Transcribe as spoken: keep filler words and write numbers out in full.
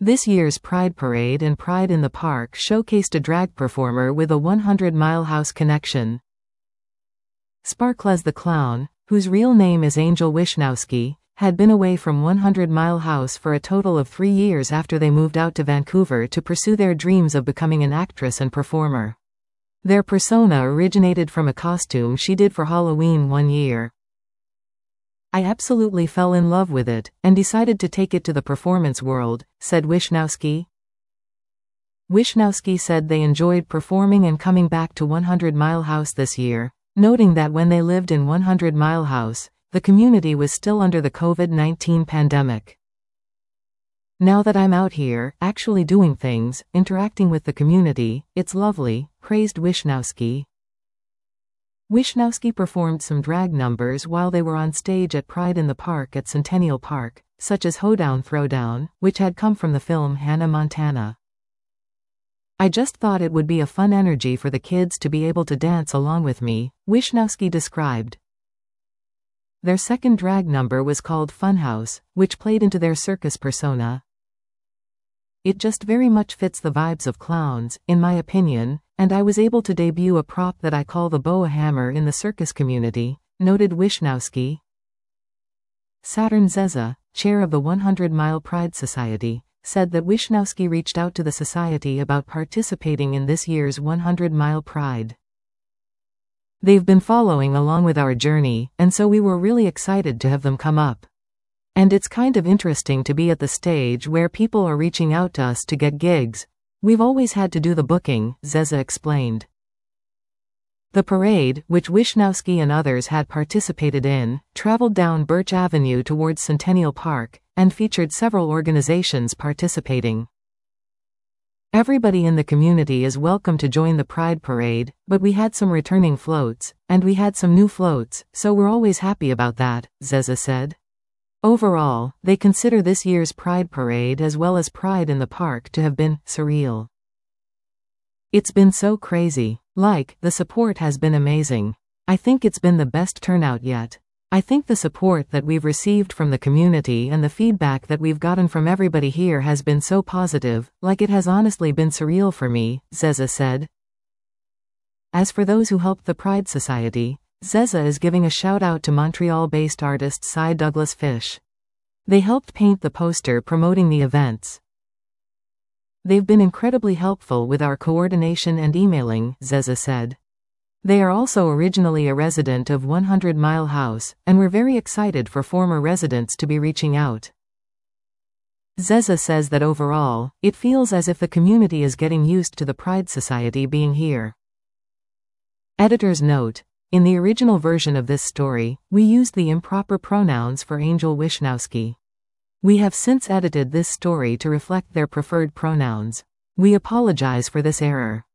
This year's Pride Parade and Pride in the Park showcased a drag performer with a hundred mile house connection. Sparklez the Clown, whose real name is Angel Wishnowsky, had been away from hundred mile house for a total of three years after they moved out to Vancouver to pursue their dreams of becoming an actress and performer. Their persona originated from a costume she did for Halloween one year. "I absolutely fell in love with it, and decided to take it to the performance world," said Wishnowsky. Wishnowsky said they enjoyed performing and coming back to hundred mile house this year, noting that when they lived in hundred mile house, the community was still under the COVID nineteen pandemic. "Now that I'm out here, actually doing things, interacting with the community, it's lovely," praised Wishnowsky. Wishnowsky performed some drag numbers while they were on stage at Pride in the Park at Centennial Park, such as Hoedown Throwdown, which had come from the film Hannah Montana. "I just thought it would be a fun energy for the kids to be able to dance along with me," Wishnowsky described. Their second drag number was called Funhouse, which played into their circus persona. "It just very much fits the vibes of clowns, in my opinion, and I was able to debut a prop that I call the boa hammer in the circus community," noted Wishnowsky. Saturn Zeza, chair of the hundred mile Pride Society, said that Wishnowsky reached out to the society about participating in this year's hundred mile Pride. "They've been following along with our journey, and so we were really excited to have them come up. And it's kind of interesting to be at the stage where people are reaching out to us to get gigs. We've always had to do the booking," Zeza explained. The parade, which Wishnowsky and others had participated in, traveled down Birch Avenue towards Centennial Park, and featured several organizations participating. "Everybody in the community is welcome to join the Pride Parade, but we had some returning floats, and we had some new floats, so we're always happy about that," Zeza said. Overall, they consider this year's Pride Parade as well as Pride in the Park to have been surreal. "It's been so crazy. Like, the support has been amazing. I think it's been the best turnout yet. I think the support that we've received from the community and the feedback that we've gotten from everybody here has been so positive, like it has honestly been surreal for me," Zeza said. As for those who helped the Pride Society, Zeza is giving a shout-out to Montreal-based artist Cy Douglas Fish. They helped paint the poster promoting the events. "They've been incredibly helpful with our coordination and emailing," Zeza said. They are also originally a resident of hundred mile house, and we're very excited for former residents to be reaching out. Zeza says that overall, it feels as if the community is getting used to the Pride Society being here. Editor's note: in the original version of this story, we used the improper pronouns for Angel Wishnowsky. We have since edited this story to reflect their preferred pronouns. We apologize for this error.